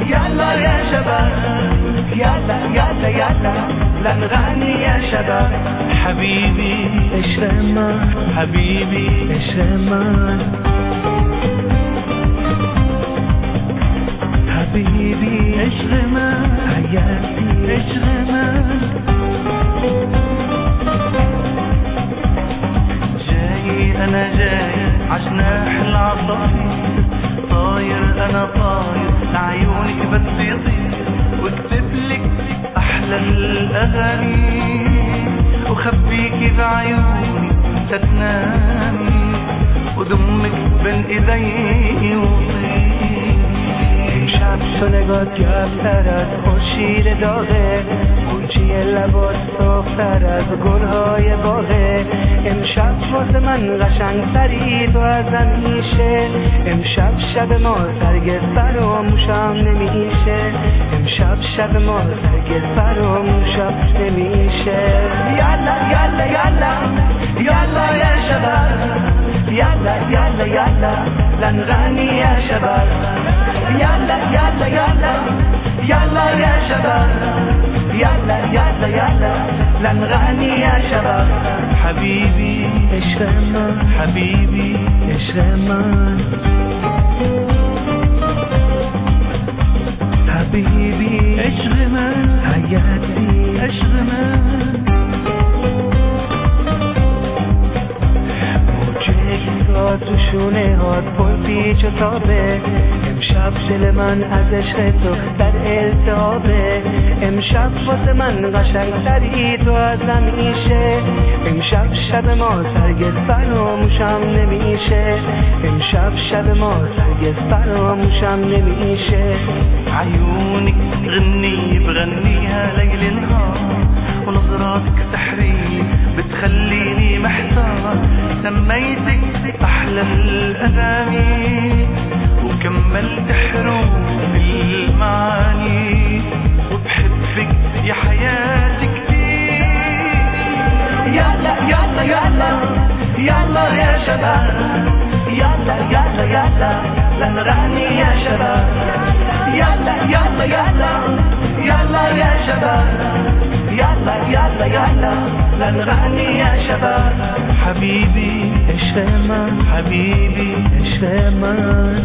يلا يا شباب يلا يلا يلا لنغني يا شباب. حبيبي اشرمان حبيبي اشرمان حبيبي اشرمان حياتي اشرمان. جاي انا جاي عجناح العصافير طاير انا طاير لعيونك بس يطير واكتبلك احلى الاغاني وخبيكي بعيوني تتنامي ودمك بين ايدي وطير. امشب تو نگات یافتر از خورشید داغه گلچی لبات صافتر از گلهای باغه. امشب واسه من قشنگتری تو از همیشه. امشب شب ما هرگز فراموشم نمیشه. امشب شب ما هرگز فراموشم نمیشه. یالا یالا یالا یالا یا شباب یالا یالا یالا لنغني يا شباب. يلا يلا يلا يلا يا شباب يلا يلا يلا لنغني يا شباب. حبيبي اشرمان حبيبي اشرمان حبيبي اشرمان حياتي اشرمان. تو شونه هات پر پیچ و تابه. امشب دل من از عشق تو در التهابه. امشب واسه من قشنگتری تو از همیشه. امشب شب ما هرگز فراموشم نمیشه. امشب شب ما هرگز فراموشم نمیشه. عيونك تغني بغنيها ليل نهار ونظراتك سحرية بتخليني محتار. سميتك أحلى الأغاني وكملت حروف المعاني وبحبك يا حياتي كتير. يلا يلا يلا يلا يا شباب يلا يلا يلا لنغني يا شباب. يلا يلا يلا يلا يا شباب يلا يلا يلا لنغني يا شباب. حبيبي اشرمان حبيبي اشرمان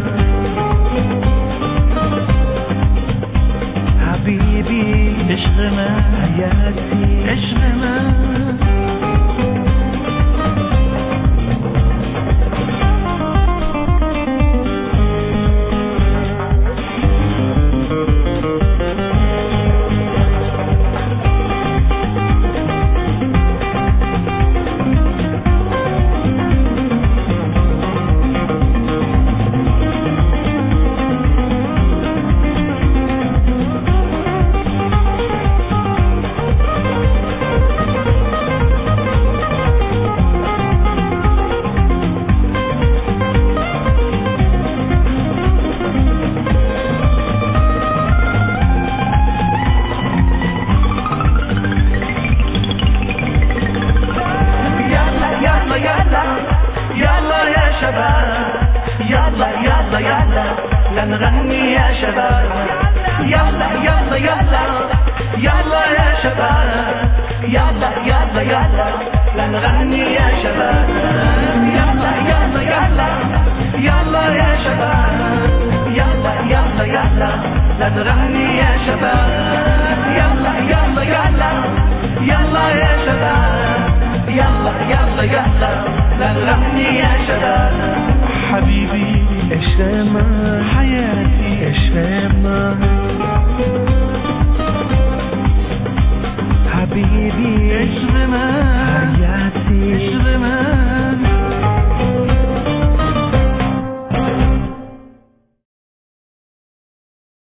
حبيبي اشرمان حياتي اشرمان. لنغني يا شباب يلا يلا يلا يلا يا شباب يلا يلا يلا لنغني يا شباب. يلا يلا يلا يلا يا شباب يلا يلا يلا لنغني يا شباب. يلا يلا يلا يلا يا شباب يلا يلا يلا لنغني يا